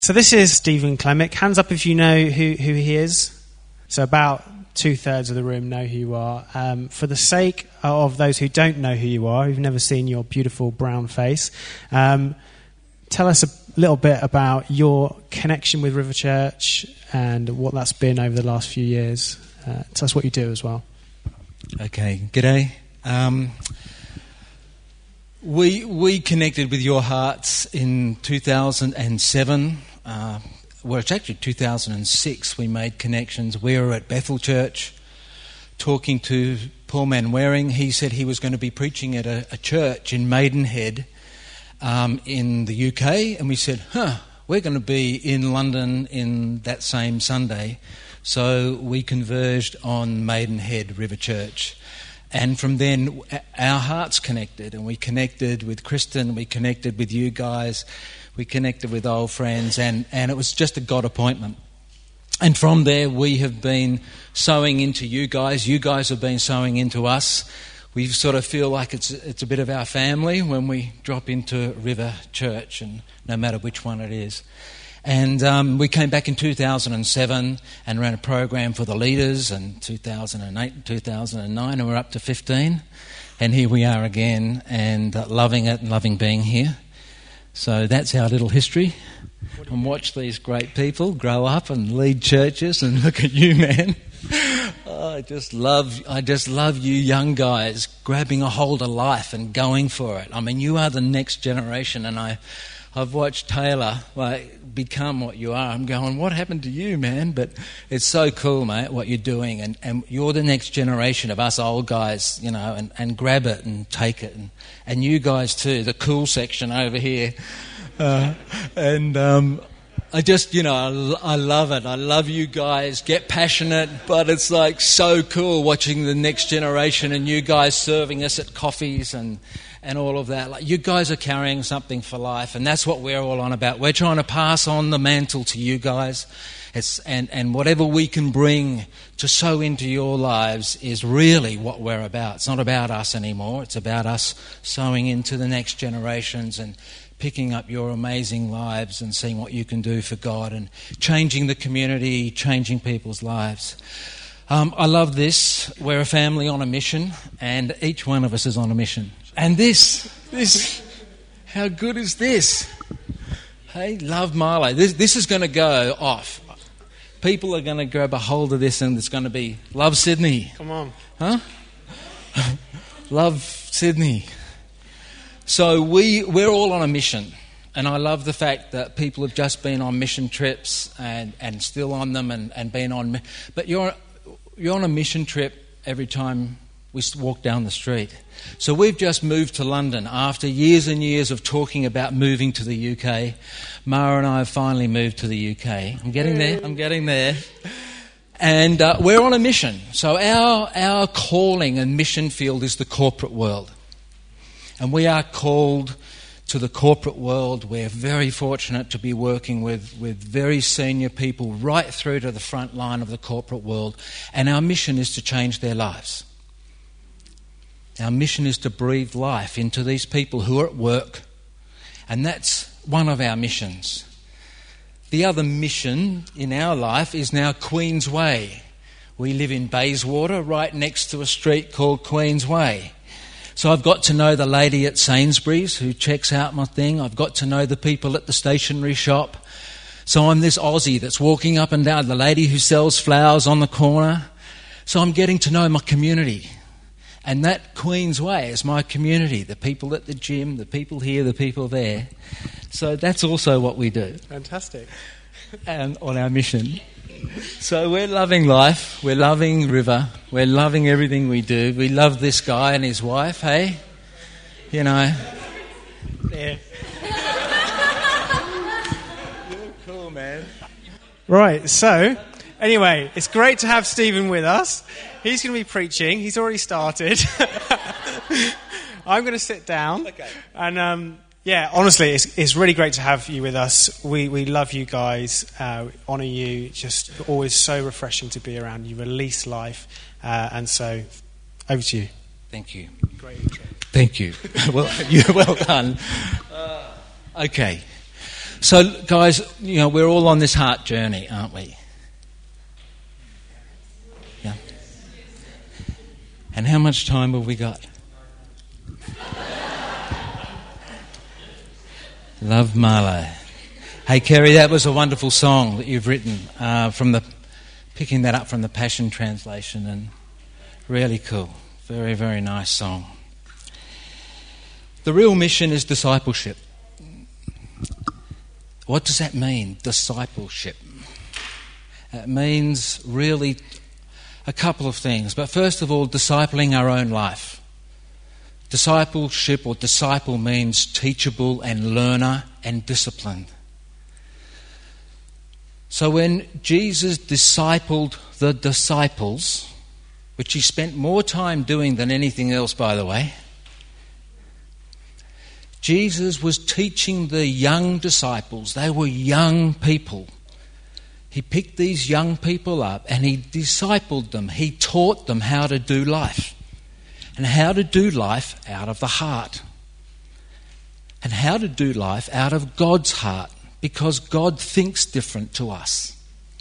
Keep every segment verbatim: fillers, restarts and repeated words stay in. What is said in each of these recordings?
So this is Stephen Clemick. Hands up if you know who, who he is. So about two-thirds of the room know who you are. Um, for the sake of those who don't know who you are, who've never seen your beautiful brown face, um, tell us a little bit about your connection with River Church and what that's been over the last few years. Uh, tell us what you do as well. Okay, g'day. Um, we we connected with Your Hearts in two thousand seven. Uh, well, it's actually two thousand six we made connections. We were at Bethel Church talking to Paul Manwaring. He said he was going to be preaching at a, a church in Maidenhead um, in the U K, and we said, huh, we're going to be in London in that same Sunday. So we converged on Maidenhead River Church. And from then, our hearts connected, and we connected with Kristen, we connected with you guys, we connected with old friends, and, and it was just a God appointment. And from there, we have been sowing into you guys. You guys have been sowing into us. We sort of feel like it's it's a bit of our family when we drop into River Church, and no matter which one it is. And um, we came back in two thousand seven and ran a program for the leaders, and two thousand eight and two thousand nine, and we're up to fifteen. And here we are again, and uh, loving it and loving being here. So that's our little history. And watch these great people grow up and lead churches, and look at you, man. Oh, I just love, I just love you young guys grabbing a hold of life and going for it. I mean, you are the next generation, and I, I've watched Taylor like become what you are. I'm going, what happened to you, man? But it's so cool, mate, what you're doing, and, and you're the next generation of us old guys, you know, and, and grab it and take it, and, and you guys too, the cool section over here. Uh, and um, I just, you know, I, I love it. I love you guys. Get passionate, but it's like so cool watching the next generation and you guys serving us at coffees and, and all of that. Like, you guys are carrying something for life, and that's what we're all on about. We're trying to pass on the mantle to you guys. It's, and, and whatever we can bring to sow into your lives is really what we're about. It's not about us anymore. It's about us sowing into the next generations and picking up your amazing lives and seeing what you can do for God and changing the community, changing people's lives. Um, I love this. We're a family on a mission, and each one of us is on a mission. And this, this, how good is this? Hey, love Marlow. This, this is going to go off. People are going to grab a hold of this, and it's going to be love Sydney. Come on. Huh? Love Sydney. So we, we're all on a mission, and I love the fact that people have just been on mission trips and, and still on them and, and been on... But you're, you're on a mission trip every time we walk down the street. So we've just moved to London after years and years of talking about moving to the U K. Mara and I have finally moved to the U K. I'm getting there, I'm getting there. And uh, we're on a mission. So our, our calling and mission field is the corporate world. And we are called to the corporate world. We're very fortunate to be working with, with very senior people right through to the front line of the corporate world. And our mission is to change their lives. Our mission is to breathe life into these people who are at work. And that's one of our missions. The other mission in our life is now Queen's Way. We live in Bayswater, right next to a street called Queen's Way. So I've got to know the lady at Sainsbury's who checks out my thing. I've got to know the people at the stationery shop. So I'm this Aussie that's walking up and down, the lady who sells flowers on the corner. So I'm getting to know my community. And that Queen's Way is my community, the people at the gym, the people here, the people there. So that's also what we do. Fantastic. And on our mission. So we're loving life, we're loving River, we're loving everything we do. We love this guy and his wife, hey? You know. Yeah. You're cool, man. Right, so, anyway, it's great to have Stephen with us. He's going to be preaching. He's already started. I'm going to sit down. Okay. And... um Yeah, honestly, it's it's really great to have you with us. We we love you guys, uh, honour you. Just always so refreshing to be around. You release life, uh, and so over to you. Thank you. Great intro. Thank you. Well, you well done. Uh, okay, So, guys, you know, we're all on this heart journey, aren't we? Yeah. And how much time have we got? Love Marlowe. Hey, Kerry, that was a wonderful song that you've written uh, from the picking that up from the Passion Translation, and really cool. Very, very nice song. The real mission is discipleship. What does that mean, discipleship? It means really a couple of things. But first of all, discipling our own life. Discipleship or disciple means teachable and learner and disciplined. So when Jesus discipled the disciples, which he spent more time doing than anything else, by the way, Jesus was teaching the young disciples. They were young people. He picked these young people up and he discipled them. He taught them how to do life. And how to do life out of the heart. And how to do life out of God's heart. Because God thinks different to us.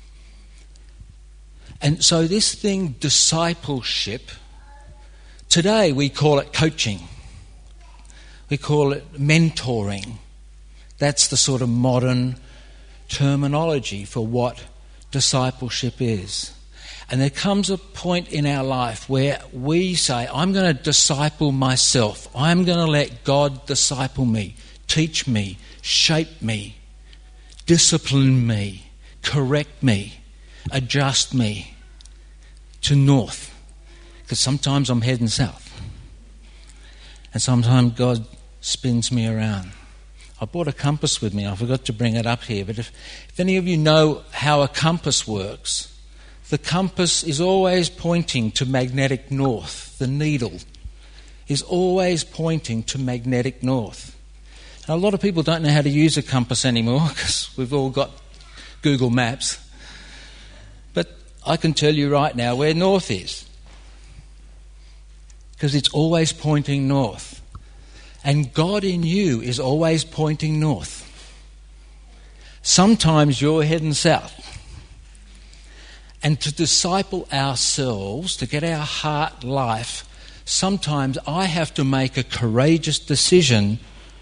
And so this thing, discipleship, today we call it coaching. We call it mentoring. That's the sort of modern terminology for what discipleship is. And there comes a point in our life where we say, I'm going to disciple myself. I'm going to let God disciple me, teach me, shape me, discipline me, correct me, adjust me to north. Because sometimes I'm heading south. And sometimes God spins me around. I brought a compass with me. I forgot to bring it up here. But if, if any of you know how a compass works, the compass is always pointing to magnetic north. The needle is always pointing to magnetic north. And a lot of people don't know how to use a compass anymore because we've all got Google Maps. But I can tell you right now where north is. Because it's always pointing north. And God in you is always pointing north. Sometimes you're heading south. And to disciple ourselves, to get our heart life, sometimes I have to make a courageous decision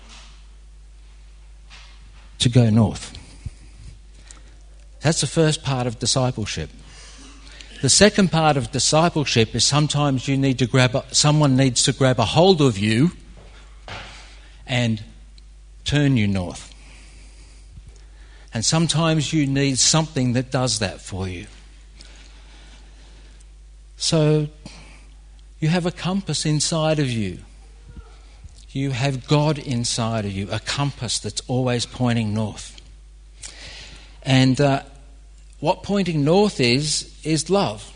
to go north. That's the first part of discipleship. The second part of discipleship is sometimes you need to grab a, someone needs to grab a hold of you and turn you north. And sometimes you need something that does that for you. So you have a compass inside of you. You have God inside of you, a compass that's always pointing north. And uh, what pointing north is, is love.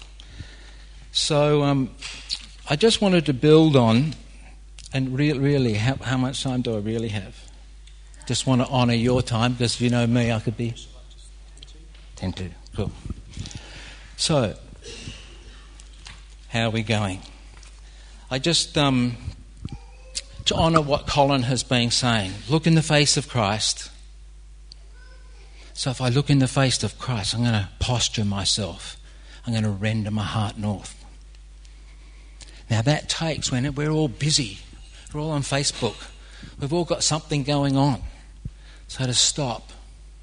So um, I just wanted to build on, and re- really, how, how much time do I really have? Just want to honour your time, because if you know me, I could be... ten to. Cool. So... how are we going? I just, um, to honour what Colin has been saying, look in the face of Christ. So if I look in the face of Christ, I'm going to posture myself. I'm going to render my heart north. Now that takes when we're all busy. We're all on Facebook. We've all got something going on. So to stop,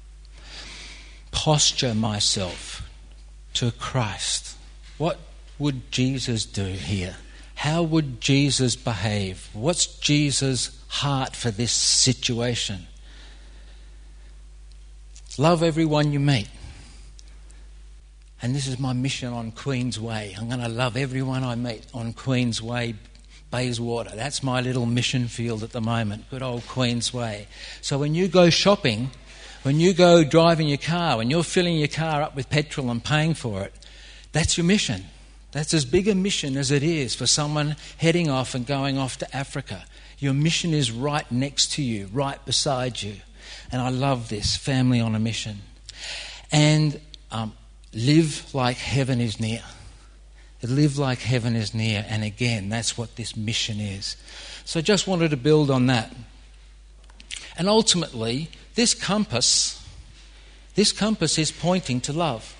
posture myself to Christ. What would Jesus do here? How would Jesus behave? What's Jesus' heart for this situation? Love everyone you meet. And this is my mission on Queen's Way. I'm going to love everyone I meet on Queen's Way, Bayswater. That's my little mission field at the moment. Good old Queen's Way. So when you go shopping, when you go driving your car, when you're filling your car up with petrol and paying for it, that's your mission. That's as big a mission as it is for someone heading off and going off to Africa. Your mission is right next to you, right beside you. And I love this, family on a mission. And um, live like heaven is near. Live like heaven is near. And again, that's what this mission is. So I just wanted to build on that. And ultimately, this compass, this compass is pointing to love.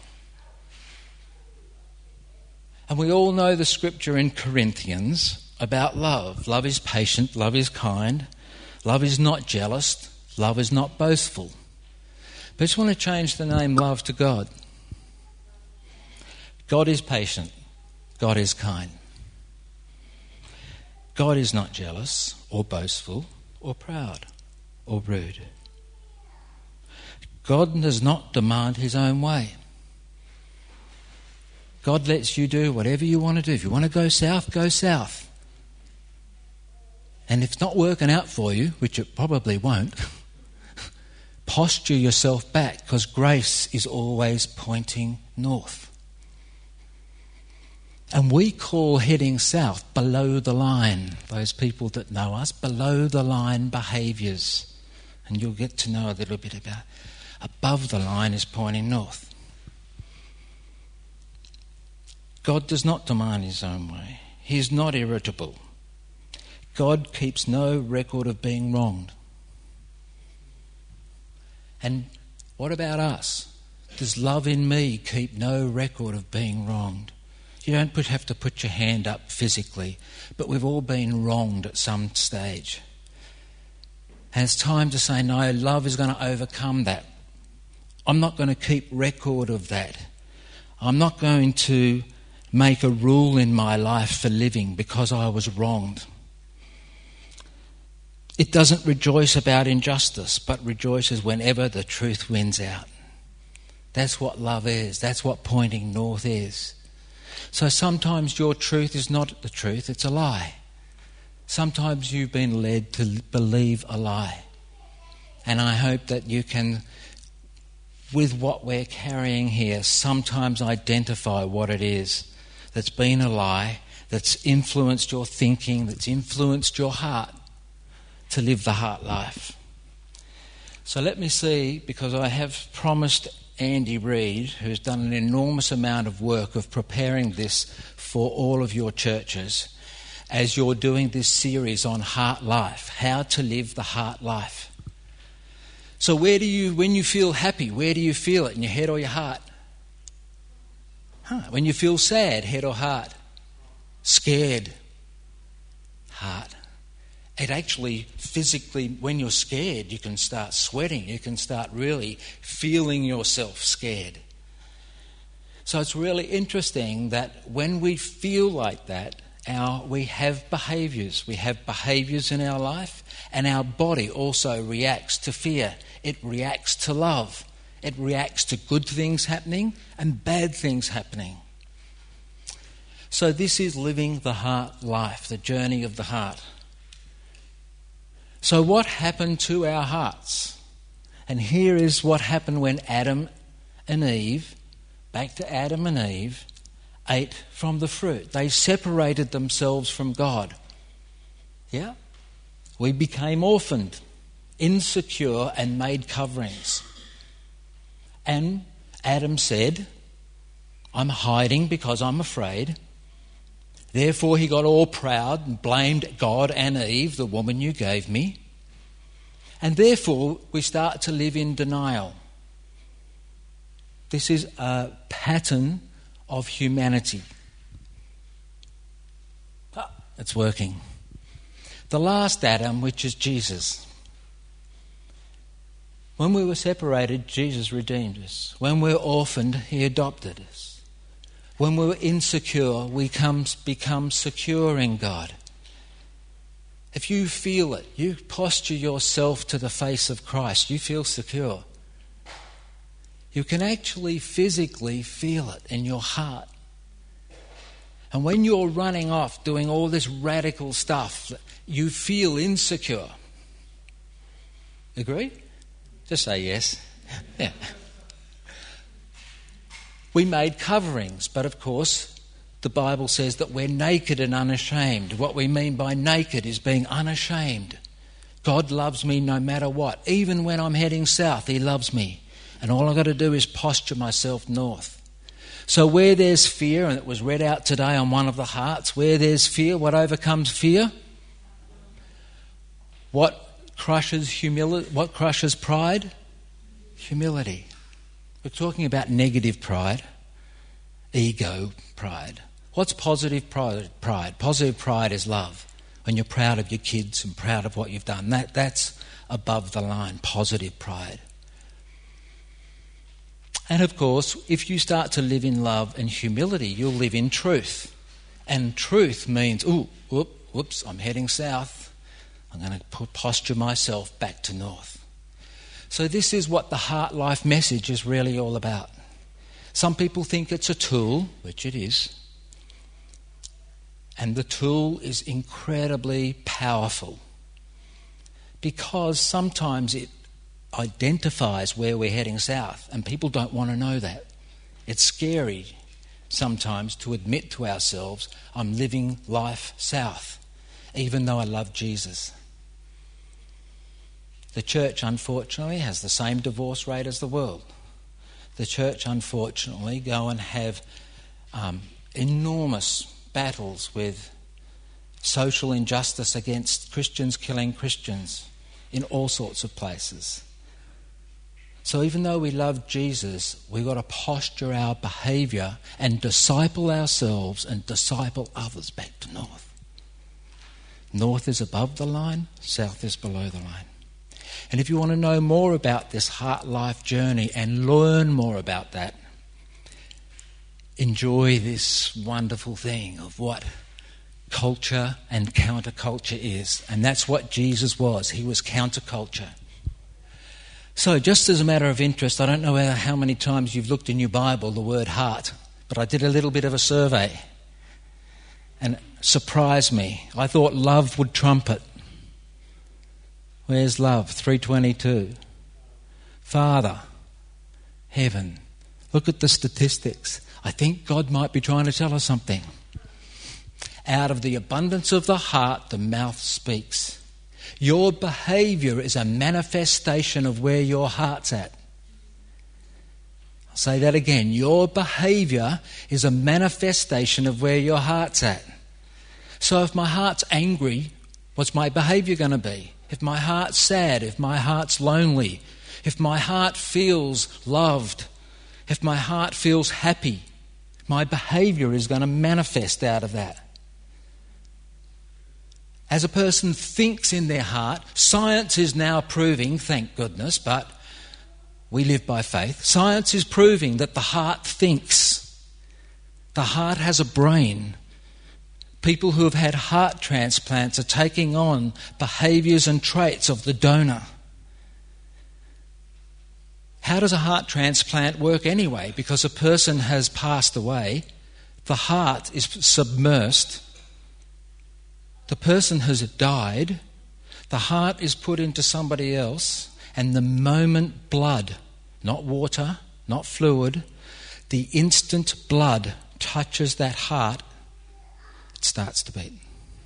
And we all know the scripture in Corinthians about love. Love is patient, love is kind, love is not jealous, love is not boastful. But I just want to change the name love to God. God is patient, God is kind. God is not jealous or boastful or proud or rude. God does not demand his own way. God lets you do whatever you want to do. If you want to go south, go south. And if it's not working out for you, which it probably won't, posture yourself back, because grace is always pointing north. And we call heading south below the line, those people that know us, below the line behaviours. And you'll get to know a little bit about above the line is pointing north. God does not demand his own way. He is not irritable. God keeps no record of being wronged. And what about us? Does love in me keep no record of being wronged? You don't put, have to put your hand up physically, but we've all been wronged at some stage. And it's time to say, no, love is going to overcome that. I'm not going to keep record of that. I'm not going to make a rule in my life for living because I was wronged. It doesn't rejoice about injustice, but rejoices whenever the truth wins out. That's what love is. That's what pointing north is. So sometimes your truth is not the truth, it's a lie. Sometimes you've been led to believe a lie. And I hope that you can, with what we're carrying here, sometimes identify what it is that's been a lie, that's influenced your thinking, that's influenced your heart to live the heart life. So let me see, because I have promised Andy Reid, who's done an enormous amount of work of preparing this for all of your churches, as you're doing this series on heart life, how to live the heart life. So where do you, when you feel happy, where do you feel it, in your head or your heart? Huh. When you feel sad, head or heart? Scared, heart. It actually physically, when you're scared, you can start sweating. You can start really feeling yourself scared. So it's really interesting that when we feel like that, our we have behaviours. We have behaviours in our life, and our body also reacts to fear. It reacts to love. It reacts to good things happening and bad things happening. So this is living the heart life, the journey of the heart. So what happened to our hearts? And here is what happened when Adam and Eve, back to Adam and Eve, ate from the fruit. They separated themselves from God. Yeah? We became orphaned, insecure, and made coverings. And Adam said, I'm hiding because I'm afraid. Therefore he got all proud and blamed God and Eve, the woman you gave me. And therefore we start to live in denial. This is a pattern of humanity. Ah, it's working. The last Adam, which is Jesus. When we were separated, Jesus redeemed us. When we were orphaned, he adopted us. When we were insecure, we come, become secure in God. If you feel it, you posture yourself to the face of Christ, you feel secure. You can actually physically feel it in your heart. And when you're running off doing all this radical stuff, you feel insecure. Agree? Just say yes. Yeah. We made coverings, but of course the Bible says that we're naked and unashamed. What we mean by naked is being unashamed. God loves me no matter what. Even when I'm heading south, he loves me. And all I've got to do is posture myself north. So where there's fear, and it was read out today on one of the hearts, where there's fear, what overcomes fear? What crushes humility? What crushes pride? Humility. We're talking about negative pride, ego pride. What's positive pride? Pride. Positive pride is love. When you're proud of your kids and proud of what you've done, that, that's above the line, positive pride. And of course, if you start to live in love and humility, you'll live in truth. And truth means, ooh, whoop, whoops, I'm heading south. I'm going to posture myself back to north. So this is what the Heart Life message is really all about. Some people think it's a tool, which it is. And the tool is incredibly powerful because sometimes it identifies where we're heading south, and people don't want to know that. It's scary sometimes to admit to ourselves, I'm living life south, even though I love Jesus. The church, unfortunately, has the same divorce rate as the world. The church, unfortunately, go and have um, enormous battles with social injustice against Christians killing Christians in all sorts of places. So even though we love Jesus, we've got to posture our behaviour and disciple ourselves and disciple others back to north. North is above the line, south is below the line. And if you want to know more about this Heart Life journey and learn more about that, enjoy this wonderful thing of what culture and counterculture is. And that's what Jesus was. He was counterculture. So just as a matter of interest, I don't know how many times you've looked in your Bible the word heart, but I did a little bit of a survey and it surprised me. I thought love would trump it. Where's love? three twenty-two. Father, heaven. Look at the statistics. I think God might be trying to tell us something. Out of the abundance of the heart, the mouth speaks. Your behaviour is a manifestation of where your heart's at. I'll say that again. Your behaviour is a manifestation of where your heart's at. So if my heart's angry, what's my behaviour going to be? If my heart's sad, if my heart's lonely, if my heart feels loved, if my heart feels happy, my behaviour is going to manifest out of that. As a person thinks in their heart, science is now proving, thank goodness, but we live by faith. Science is proving that the heart thinks. The heart has a brain. People who have had heart transplants are taking on behaviours and traits of the donor. How does a heart transplant work anyway? Because a person has passed away, the heart is submersed, the person has died, the heart is put into somebody else, and the moment blood, not water, not fluid, the instant blood touches that heart, it starts to beat.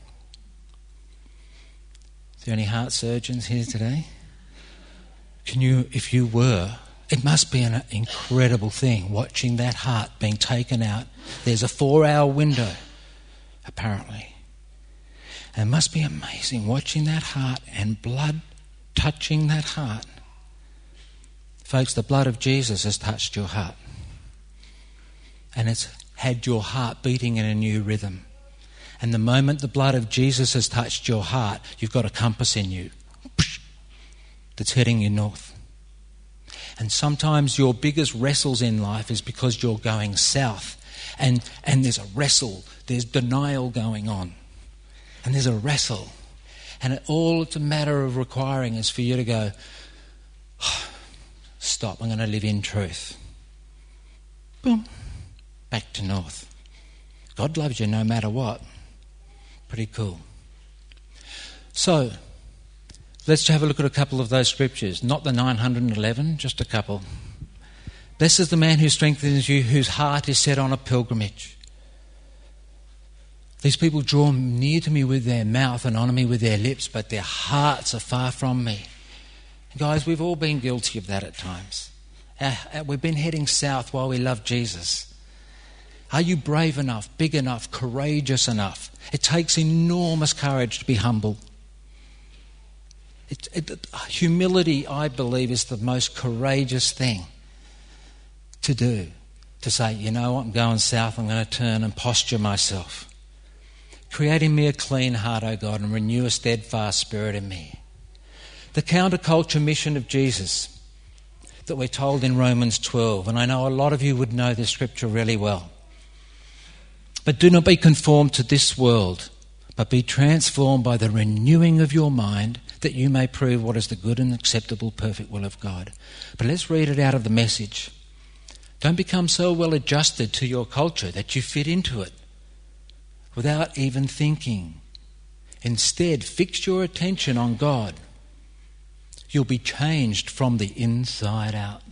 Is there any heart surgeons here today? Can you, if you were, it must be an incredible thing watching that heart being taken out. There's a four-hour window, apparently. And it must be amazing watching that heart and blood touching that heart. Folks, the blood of Jesus has touched your heart. And it's had your heart beating in a new rhythm. And the moment the blood of Jesus has touched your heart, you've got a compass in you that's heading you north. And sometimes your biggest wrestles in life is because you're going south. And, and there's a wrestle, there's denial going on. And there's a wrestle. And it, all it's a matter of requiring is for you to go, oh, stop, I'm going to live in truth. Boom, back to north. God loves you no matter what. Pretty cool. So, let's have a look at a couple of those scriptures. Not the nine hundred eleven, just a couple. Blessed is the man who strengthens you, whose heart is set on a pilgrimage. These people draw near to me with their mouth and honour me with their lips, but their hearts are far from me. Guys, we've all been guilty of that at times. Uh, uh, we've been heading south while we love Jesus. Are you brave enough, big enough, courageous enough? It takes enormous courage to be humble. It, it, humility, I believe, is the most courageous thing to do. To say, you know what, I'm going south, I'm going to turn and posture myself. Create in me a clean heart, O God, and renew a steadfast spirit in me. The counterculture mission of Jesus that we're told in Romans twelve, and I know a lot of you would know this scripture really well. But do not be conformed to this world, but be transformed by the renewing of your mind, that you may prove what is the good and acceptable, perfect will of God. But let's read it out of the Message. Don't become so well adjusted to your culture that you fit into it without even thinking. Instead, fix your attention on God. You'll be changed from the inside out.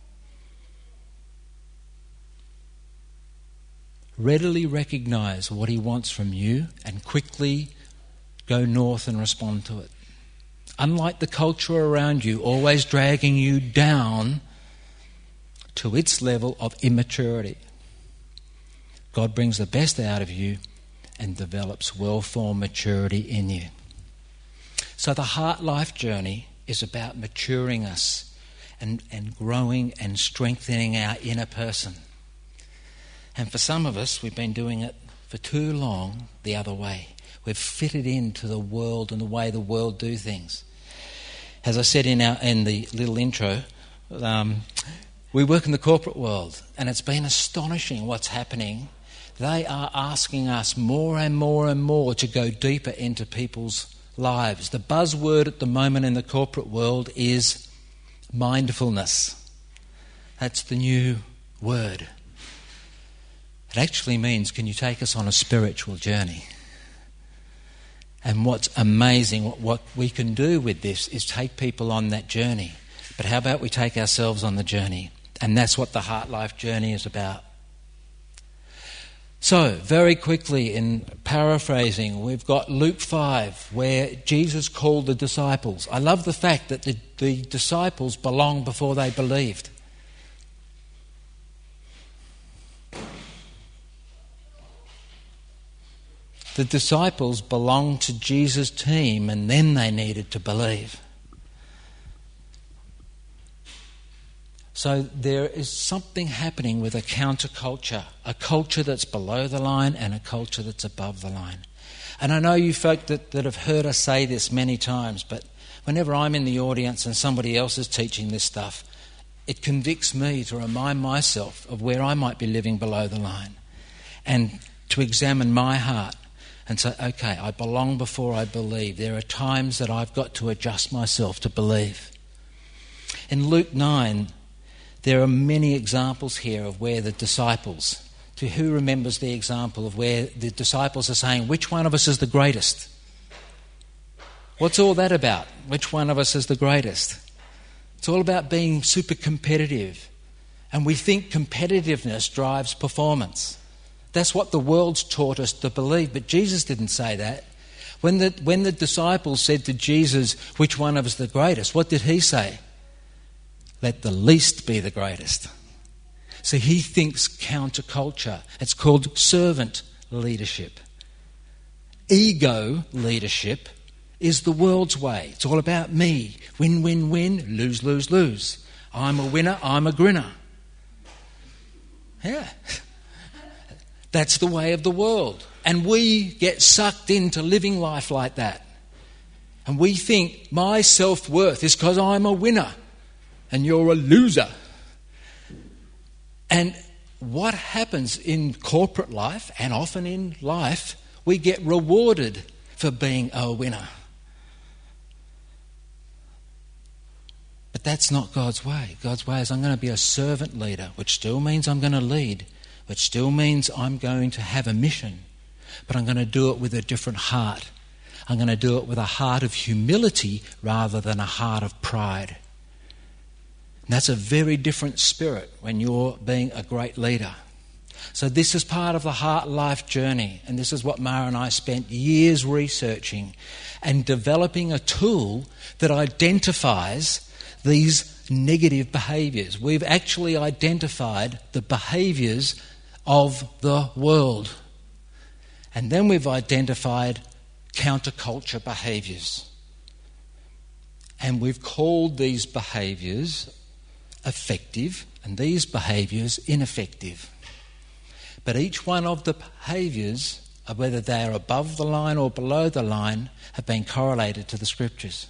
Readily recognize what he wants from you and quickly go north and respond to it. Unlike the culture around you, always dragging you down to its level of immaturity. God brings the best out of you and develops well-formed maturity in you. So the heart life journey is about maturing us and, and growing and strengthening our inner person. And for some of us, we've been doing it for too long the other way. We've fitted into the world and the way the world do things. As I said in our in the little intro, um, we work in the corporate world, and it's been astonishing what's happening. They are asking us more and more and more to go deeper into people's lives. The buzzword at the moment in the corporate world is mindfulness. That's the new word. It actually means, can you take us on a spiritual journey? And what's amazing, what, what we can do with this is take people on that journey. But how about we take ourselves on the journey? And that's what the Heart Life journey is about. So, very quickly, in paraphrasing, we've got Luke five, where Jesus called the disciples. I love the fact that the, the disciples belonged before they believed. The disciples belonged to Jesus' team, and then they needed to believe. So there is something happening with a counterculture, a culture that's below the line and a culture that's above the line. And I know you folk that, that have heard us say this many times, but whenever I'm in the audience and somebody else is teaching this stuff, it convicts me to remind myself of where I might be living below the line and to examine my heart and say, okay, I belong before I believe. There are times that I've got to adjust myself to believe. In Luke nine, there are many examples here of where the disciples, to who remembers the example of where the disciples are saying, which one of us is the greatest? What's all that about? Which one of us is the greatest? It's all about being super competitive. And we think competitiveness drives performance. That's what the world's taught us to believe, but Jesus didn't say that. When the, when the disciples said to Jesus, which one of us is the greatest, what did he say? Let the least be the greatest. So he thinks counterculture. It's called servant leadership. Ego leadership is the world's way. It's all about me. Win, win, win, lose, lose, lose. I'm a winner, I'm a grinner. Yeah. That's the way of the world. And we get sucked into living life like that. And we think my self-worth is because I'm a winner and you're a loser. And what happens in corporate life and often in life, we get rewarded for being a winner. But that's not God's way. God's way is I'm going to be a servant leader, which still means I'm going to lead, which still means I'm going to have a mission, but I'm going to do it with a different heart. I'm going to do it with a heart of humility rather than a heart of pride. And that's a very different spirit when you're being a great leader. So this is part of the Heart Life journey, and this is what Mara and I spent years researching and developing a tool that identifies these negative behaviours. We've actually identified the behaviours of the world. And then we've identified counterculture behaviours. And we've called these behaviours effective and these behaviours ineffective. But each one of the behaviours, whether they are above the line or below the line, have been correlated to the Scriptures.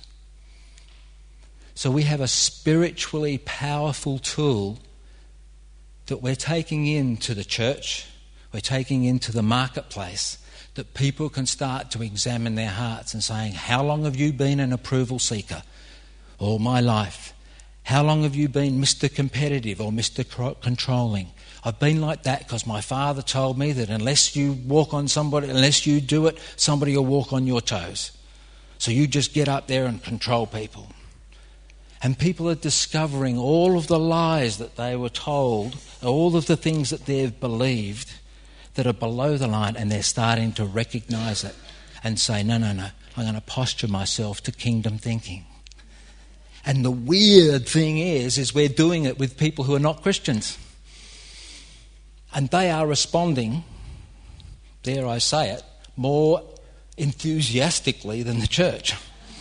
So we have a spiritually powerful tool that we're taking into the church, we're taking into the marketplace, that people can start to examine their hearts and saying, how long have you been an approval seeker? All my life. How long have you been Mister Competitive or Mister Controlling? I've been like that because my father told me that unless you walk on somebody, unless you do it, somebody will walk on your toes. So you just get up there and control people. And people are discovering all of the lies that they were told, all of the things that they've believed that are below the line, and they're starting to recognise it and say, no, no, no, I'm going to posture myself to kingdom thinking. And the weird thing is, is we're doing it with people who are not Christians. And they are responding, dare I say it, more enthusiastically than the church.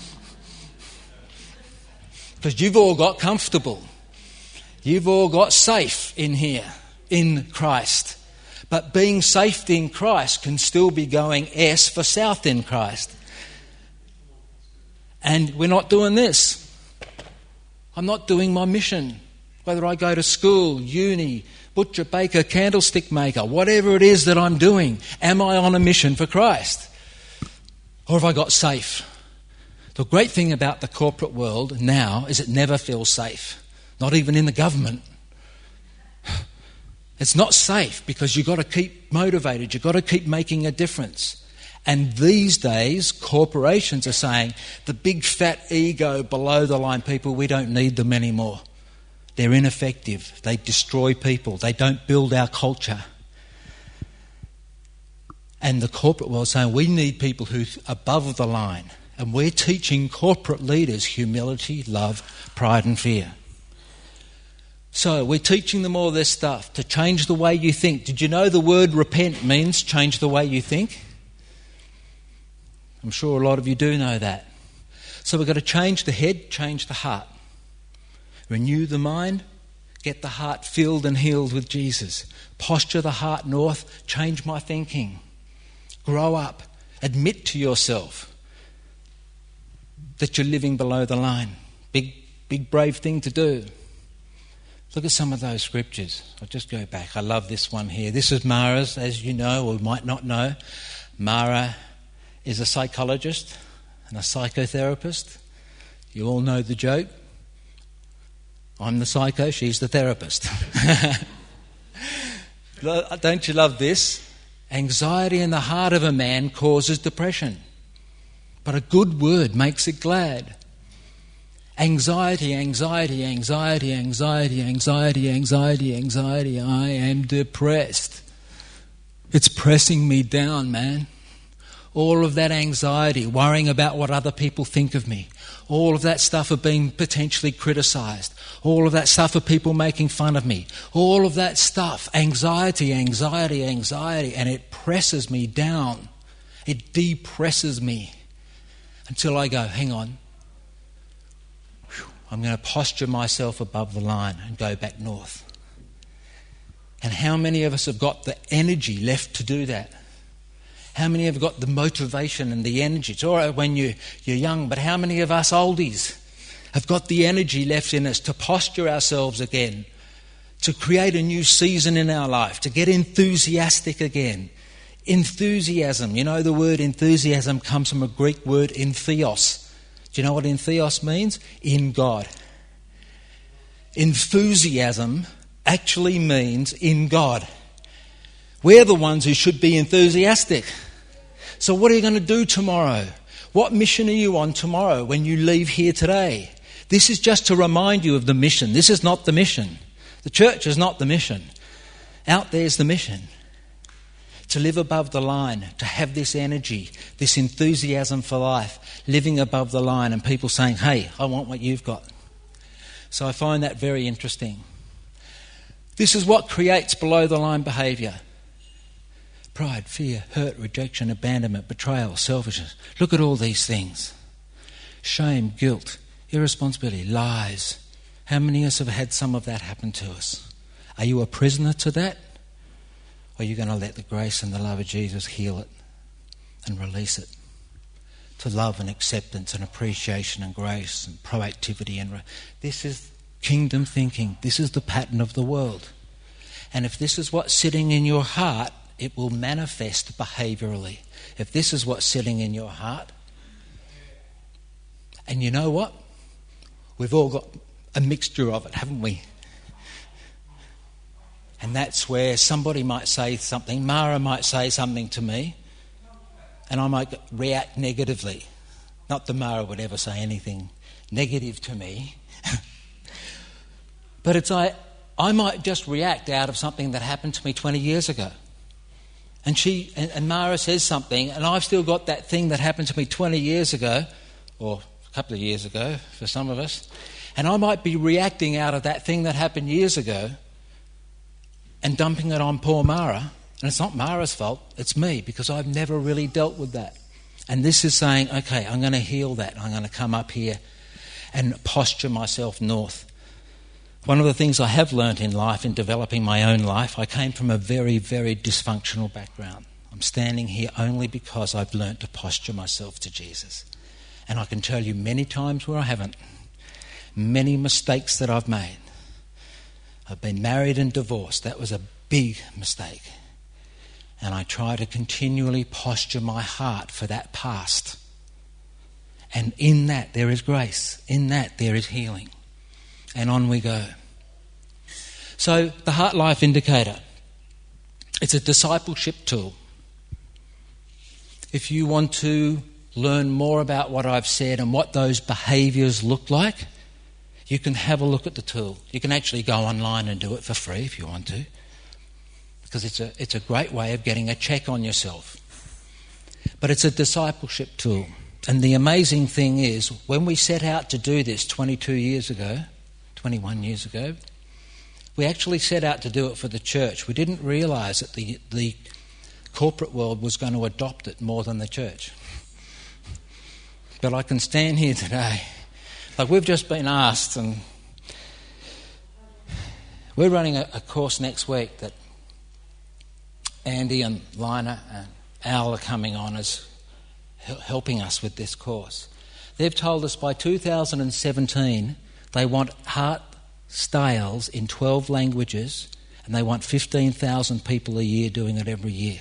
Because you've all got comfortable. You've all got safe in here, in Christ. But being safe in Christ can still be going S for south in Christ. And we're not doing this. I'm not doing my mission. Whether I go to school, uni, butcher, baker, candlestick maker, whatever it is that I'm doing, am I on a mission for Christ? Or have I got safe? The great thing about the corporate world now is it never feels safe. Not even in the government. It's not safe because you've got to keep motivated. You've got to keep making a difference. And these days, corporations are saying, the big fat ego below the line people, we don't need them anymore. They're ineffective. They destroy people. They don't build our culture. And the corporate world is saying, we need people who are above the line. And we're teaching corporate leaders humility, love, pride and fear. So we're teaching them all this stuff to change the way you think. Did you know the word repent means change the way you think? I'm sure a lot of you do know that. So we've got to change the head, change the heart. Renew the mind, get the heart filled and healed with Jesus. Posture the heart north, change my thinking. Grow up, admit to yourself that you're living below the line. Big, big brave thing to do. Look at some of those scriptures. I'll just go back. I love this one here. This is Mara's, as you know or might not know. Mara is a psychologist and a psychotherapist. You all know the joke. I'm the psycho, she's the therapist. Don't you love this? Anxiety in the heart of a man causes depression, but a good word makes it glad. Anxiety, anxiety, anxiety, anxiety, anxiety, anxiety, anxiety. I am depressed. It's pressing me down, man. All of that anxiety, worrying about what other people think of me. All of that stuff of being potentially criticised. All of that stuff of people making fun of me. All of that stuff. Anxiety, anxiety, anxiety. And it presses me down. It depresses me. Until I go, hang on. I'm going to posture myself above the line and go back north. And how many of us have got the energy left to do that? How many have got the motivation and the energy? It's all right when you, you're young, but how many of us oldies have got the energy left in us to posture ourselves again, to create a new season in our life, to get enthusiastic again? Enthusiasm, you know the word enthusiasm comes from a Greek word entheos. Do you know what entheos means? In God. Enthusiasm actually means in God. We're the ones who should be enthusiastic. So what are you going to do tomorrow? What mission are you on tomorrow when you leave here today? This is just to remind you of the mission. This is not the mission. The church is not the mission. Out there's the mission. To live above the line, to have this energy, this enthusiasm for life, living above the line and people saying, hey, I want what you've got. So I find that very interesting. This is what creates below the line behaviour. Pride, fear, hurt, rejection, abandonment, betrayal, selfishness. Look at all these things. Shame, guilt, irresponsibility, lies. How many of us have had some of that happen to us? Are you a prisoner to that? Or are you going to let the grace and the love of Jesus heal it and release it? To love and acceptance and appreciation and grace and proactivity. And re- this is kingdom thinking. This is the pattern of the world. And if this is what's sitting in your heart, it will manifest behaviourally. If this is what's sitting in your heart, and you know what? We've all got a mixture of it, haven't we? And that's where somebody might say something, Mara might say something to me, and I might react negatively. Not that Mara would ever say anything negative to me. But it's like, I might just react out of something that happened to me twenty years ago. And she and, and Mara says something, and I've still got that thing that happened to me twenty years ago, or a couple of years ago for some of us. And I might be reacting out of that thing that happened years ago and dumping it on poor Mara. And it's not Mara's fault, it's me, because I've never really dealt with that. And this is saying, okay, I'm going to heal that. I'm going to come up here and posture myself north. One of the things I have learnt in life, in developing my own life, I came from a very, very dysfunctional background. I'm standing here only because I've learnt to posture myself to Jesus. And I can tell you many times where I haven't. Many mistakes that I've made. I've been married and divorced. That was a big mistake. And I try to continually posture my heart for that past. And in that there is grace. In that there is healing. And on we go. So the Heart Life Indicator. It's a discipleship tool. If you want to learn more about what I've said and what those behaviours look like, you can have a look at the tool. You can actually go online and do it for free if you want to. Because it's a, it's a great way of getting a check on yourself. But it's a discipleship tool. And the amazing thing is, when we set out to do this twenty-two years ago, twenty-one years ago, we actually set out to do it for the church. We didn't realise that the, the corporate world was going to adopt it more than the church. But I can stand here today. Like, we've just been asked, and we're running a, a course next week that Andy and Lina and Al are coming on as helping us with this course. They've told us by two thousand seventeen they want heart styles in twelve languages, and they want fifteen thousand people a year doing it every year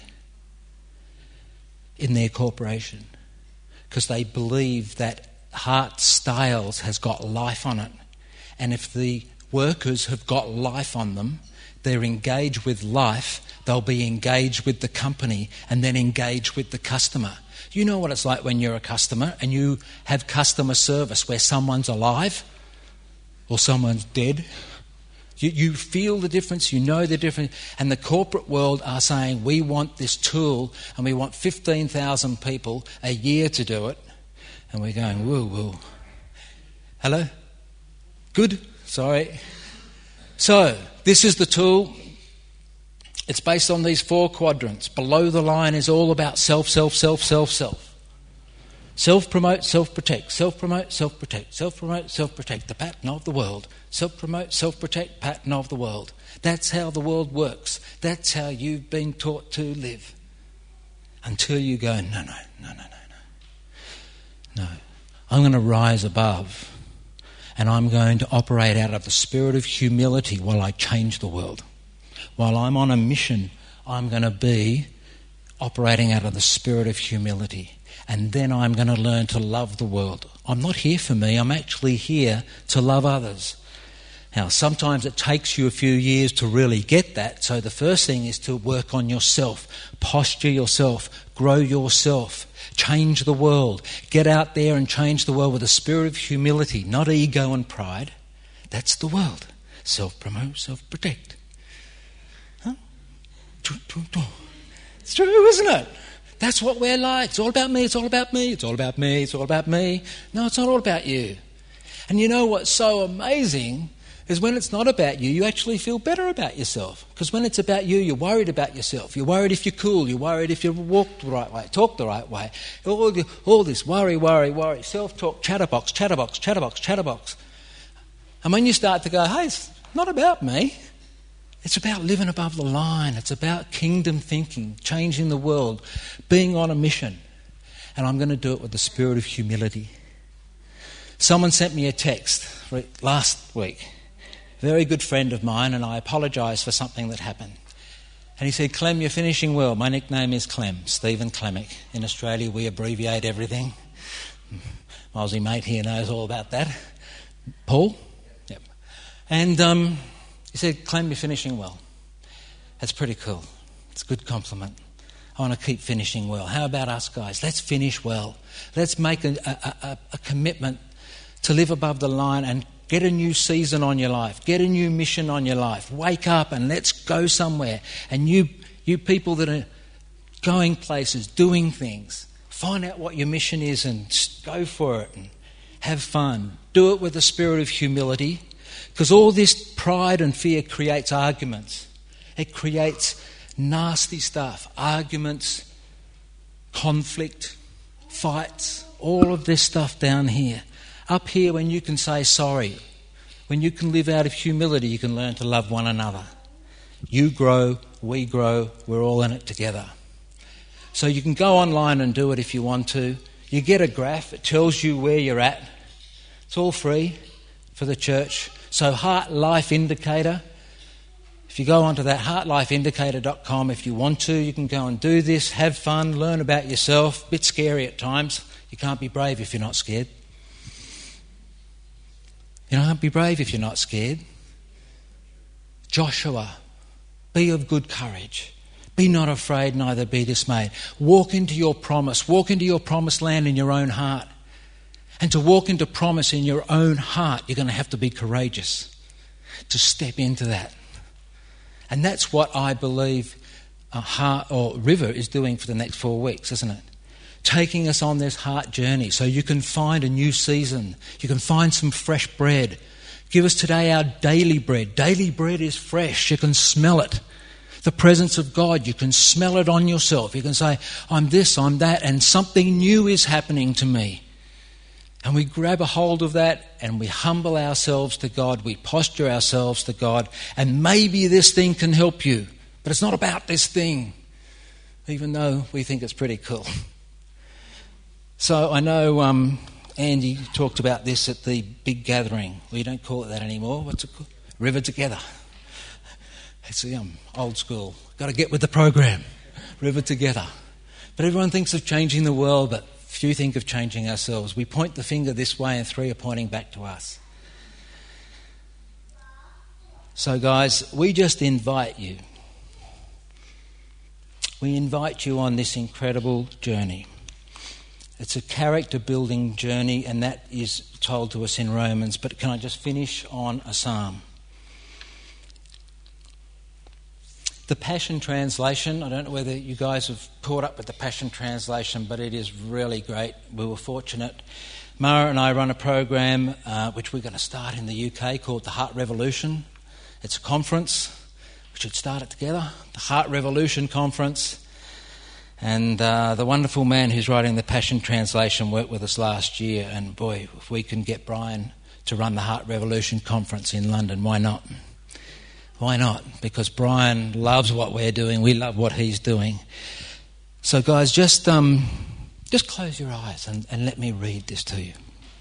in their corporation, because they believe that heart styles has got life on it. And if the workers have got life on them, they're engaged with life, they'll be engaged with the company and then engaged with the customer. You know what it's like when you're a customer and you have customer service where someone's alive or someone's dead. You, you feel the difference, you know the difference. And the corporate world are saying, we want this tool and we want fifteen thousand people a year to do it. And we're going, woo, woo. Hello? Good? Sorry. So, this is the tool. It's based on these four quadrants. Below the line is all about self, self, self, self, self. Self-promote, self-protect. Self-promote, self-protect. Self-promote, self-protect. The pattern of the world. Self-promote, self-protect, pattern of the world. That's how the world works. That's how you've been taught to live. Until you go, no, no, no, no, no, no. No. I'm going to rise above, and I'm going to operate out of the spirit of humility while I change the world. While I'm on a mission, I'm going to be operating out of the spirit of humility. And then I'm going to learn to love the world. I'm not here for me, I'm actually here to love others. Now, sometimes it takes you a few years to really get that. So the first thing is to work on yourself, posture yourself, grow yourself, change the world. Get out there and change the world with a spirit of humility, not ego and pride. That's the world. Self-promote, self-protect. Huh? It's true, isn't it? That's what we're like. It's all about me, it's all about me, it's all about me, it's all about me. No, it's not all about you. And you know what's so amazing is when it's not about you, you actually feel better about yourself. Because when it's about you, you're worried about yourself. You're worried if you're cool. You're worried if you walk the right way, talk the right way. All, the, all this worry, worry, worry, self-talk, chatterbox, chatterbox, chatterbox, chatterbox. And when you start to go, hey, it's not about me. It's about living above the line. It's about kingdom thinking, changing the world, being on a mission. And I'm going to do it with the spirit of humility. Someone sent me a text last week. Very good friend of mine, and I apologise for something that happened. And he said, Clem, you're finishing well. My nickname is Clem, Stephen Clemick. In Australia, we abbreviate everything. My Aussie mate here knows all about that. Paul? Yep. And um, he said, Clem, you're finishing well. That's pretty cool. It's a good compliment. I want to keep finishing well. How about us guys? Let's finish well. Let's make a, a, a, a commitment to live above the line and get a new season on your life. Get a new mission on your life. Wake up and let's go somewhere. And you you people that are going places, doing things, find out what your mission is and go for it and have fun. Do it with a spirit of humility, because all this pride and fear creates arguments. It creates nasty stuff, arguments, conflict, fights, all of this stuff down here. Up here, when you can say sorry, when you can live out of humility, you can learn to love one another. You grow, we grow, we're all in it together. So you can go online and do it if you want to. You get a graph, it tells you where you're at. It's all free for the church. So Heart Life Indicator, if you go onto that, heart life indicator dot com, if you want to, you can go and do this, have fun, learn about yourself. A bit scary at times. You can't be brave if you're not scared. You can't be brave if you're not scared. Joshua, be of good courage. Be not afraid, neither be dismayed. Walk into your promise. Walk into your promised land in your own heart. And to walk into promise in your own heart, you're going to have to be courageous to step into that. And that's what I believe a heart or River is doing for the next four weeks, isn't it? Taking us on this heart journey so you can find a new season. You can find some fresh bread. Give us today our daily bread. Daily bread is fresh. You can smell it. The presence of God, you can smell it on yourself. You can say, I'm this, I'm that, and something new is happening to me. And we grab a hold of that and we humble ourselves to God. We posture ourselves to God. And maybe this thing can help you. But it's not about this thing, even though we think it's pretty cool. So I know um, Andy talked about this at the big gathering. We don't call it that anymore. What's it called? River Together. It's um, old school. Got to get with the program. River Together. But everyone thinks of changing the world, but few think of changing ourselves. We point the finger this way and three are pointing back to us. So guys, we just invite you. We invite you on this incredible journey. It's a character-building journey, and that is told to us in Romans. But can I just finish on a psalm? The Passion Translation, I don't know whether you guys have caught up with the Passion Translation, but it is really great. We were fortunate. Mara and I run a program uh, which we're going to start in the U K called the Heart Revolution. It's a conference. We should start it together. The Heart Revolution Conference. And uh, the wonderful man who's writing the Passion Translation worked with us last year. And boy, if we can get Brian to run the Heart Revolution Conference in London, why not? Why not? Because Brian loves what we're doing. We love what he's doing. So guys, just um, just close your eyes and, and let me read this to you.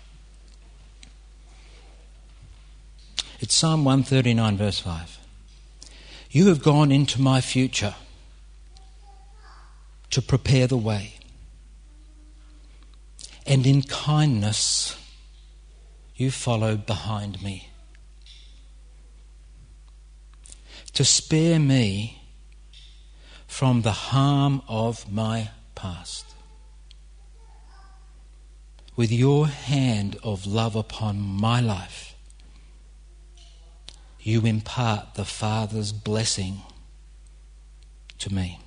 It's Psalm one thirty-nine verse five. You have gone into my future to prepare the way, and in kindness you followed behind me, to spare me from the harm of my past. With your hand of love upon my life, you impart the Father's blessing to me.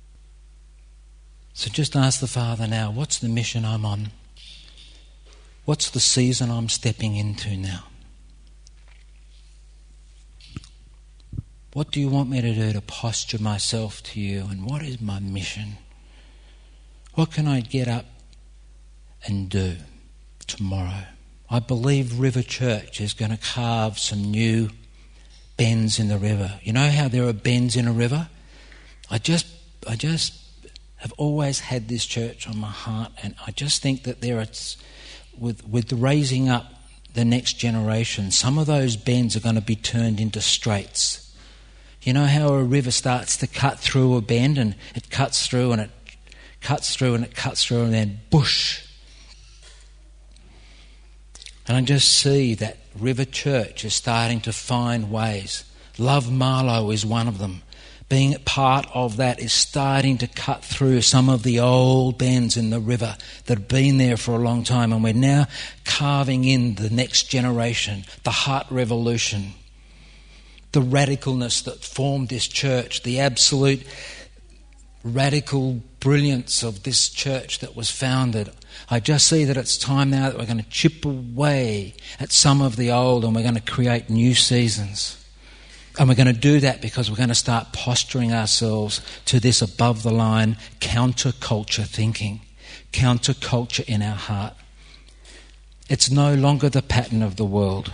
So just ask the Father now, what's the mission I'm on? What's the season I'm stepping into now? What do you want me to do to posture myself to you? And what is my mission? What can I get up and do tomorrow? I believe River Church is going to carve some new bends in the river. You know how there are bends in a river? I just, I just have always had this church on my heart, and I just think that there are, with with raising up the next generation, some of those bends are going to be turned into straits. You know how a river starts to cut through a bend, and it cuts through and it cuts through and it cuts through, and then bush. And I just see that River Church is starting to find ways. Love Marlow is one of them. Being part of that is starting to cut through some of the old bends in the river that have been there for a long time, and we're now carving in the next generation, the heart revolution, the radicalness that formed this church, the absolute radical brilliance of this church that was founded. I just see that it's time now that we're going to chip away at some of the old, and we're going to create new seasons. And we're going to do that because we're going to start posturing ourselves to this above-the-line counter-culture thinking, counter-culture in our heart. It's no longer the pattern of the world.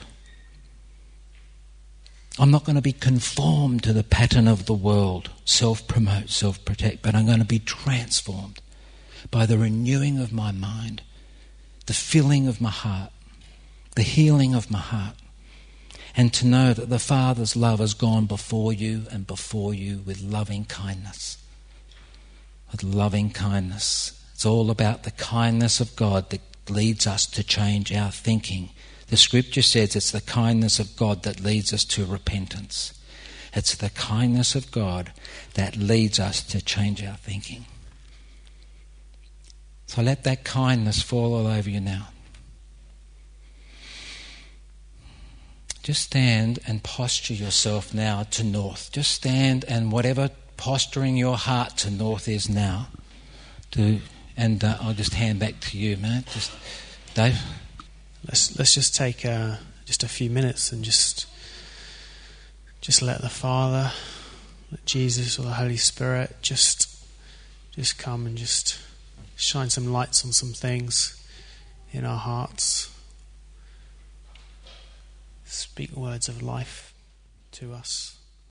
I'm not going to be conformed to the pattern of the world, self-promote, self-protect, but I'm going to be transformed by the renewing of my mind, the filling of my heart, the healing of my heart, and to know that the Father's love has gone before you and before you with loving kindness. With loving kindness. It's all about the kindness of God that leads us to change our thinking. The scripture says it's the kindness of God that leads us to repentance. It's the kindness of God that leads us to change our thinking. So let that kindness fall all over you now. Just stand and posture yourself now to north. Just stand, and whatever posturing your heart to north is now, do. And uh, I'll just hand back to you, man. Just Dave. Let's let's just take uh, just a few minutes and just just let the Father, let Jesus or the Holy Spirit just just come and just shine some lights on some things in our hearts. Speak words of life to us.